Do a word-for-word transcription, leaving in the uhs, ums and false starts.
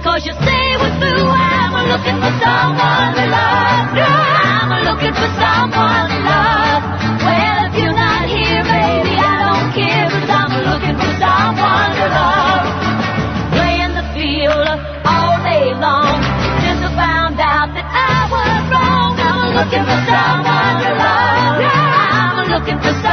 'cause you say we're through. I'm looking for someone to love. I'm looking for someone to love. Well, if you're not here, baby, I don't care, 'cause I'm looking for someone to love. Playing the field all day long, just to find out that I was wrong. I'm looking for someone to love. I'm looking for